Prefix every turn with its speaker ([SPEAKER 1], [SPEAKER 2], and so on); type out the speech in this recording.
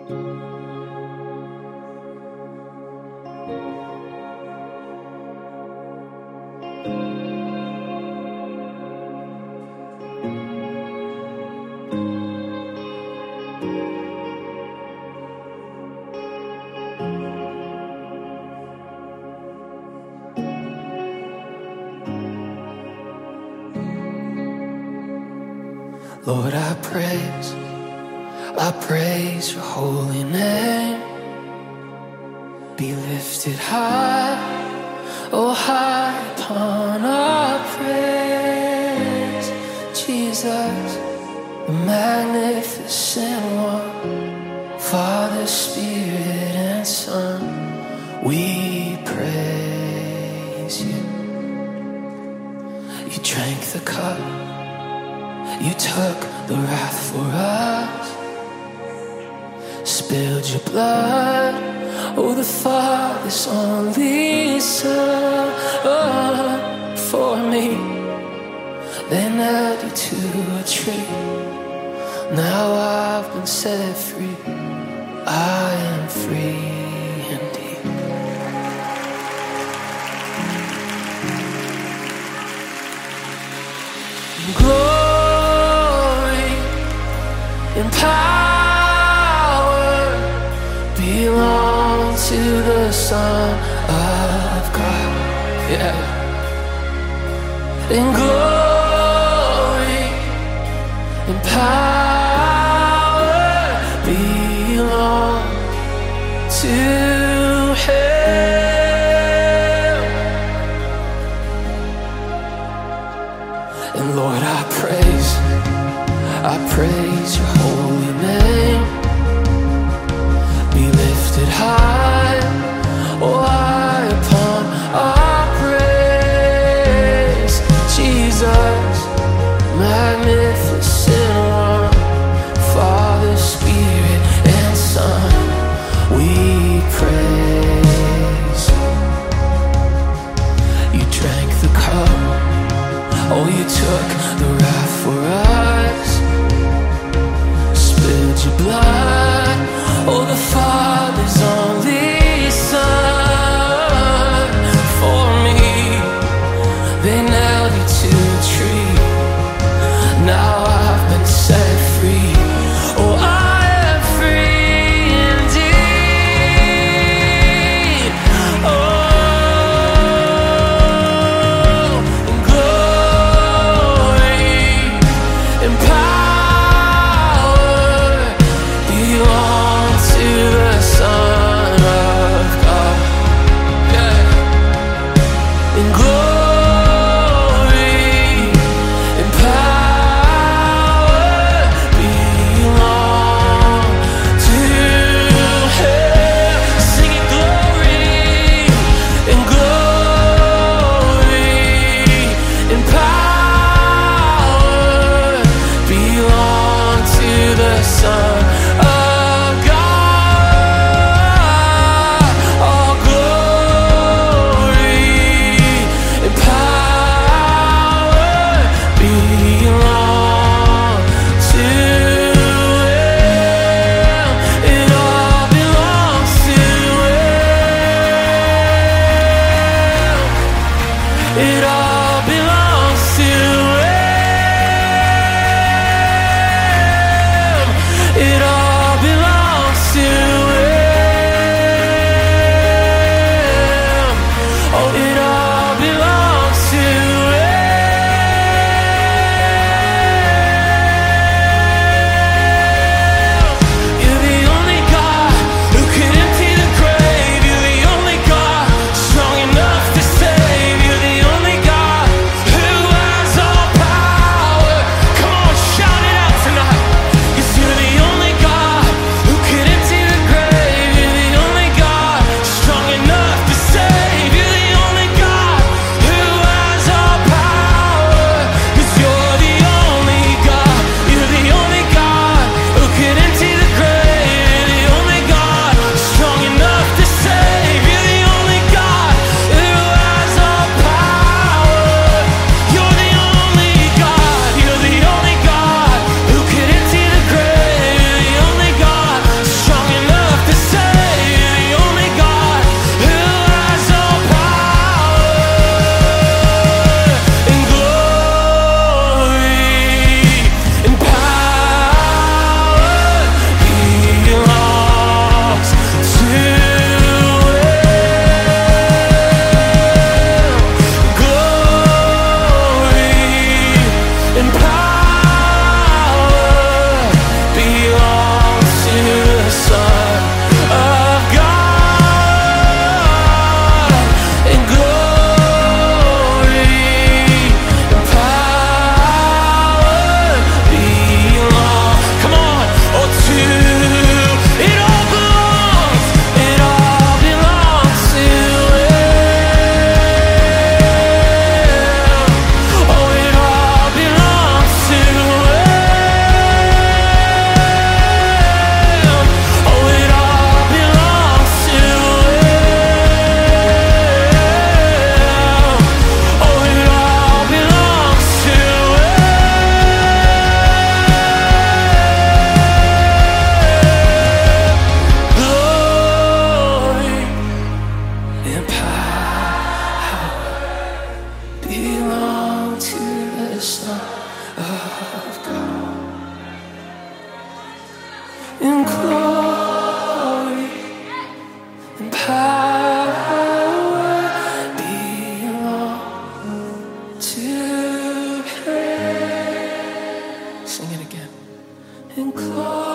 [SPEAKER 1] Lord, I praise your holy name. Be lifted high, oh high upon our praise. Jesus, the magnificent one, Father, Spirit, and Son, we praise you. You drank the cup, you took the wrath for us, spilled your blood, oh the Father's only Son. For me, they nailed you to a tree. Now I've been set free, I am free indeed. Glory and power belong to the Son of God. Yeah. And glory and power belong to Him. And Lord, I praise your holy name. Be lifted high, oh high upon our praise. Jesus, magnificent one, Father, Spirit, and Son, we praise you. You drank the cup, oh you took the wrath for us, spilled your blood, oh the Father's only Son. For me, they nailed you to a tree. Now I've been set free, oh I am free indeed. Oh, glory and power belong to the Son of God. Yeah. And glory and power belong to Him. Singing glory and glory and power belong to the Son of God. All glory and power belong to Him. It all belongs to Him. It all belongs to Him. It in glory and power belong to Him. Sing it again. In glory.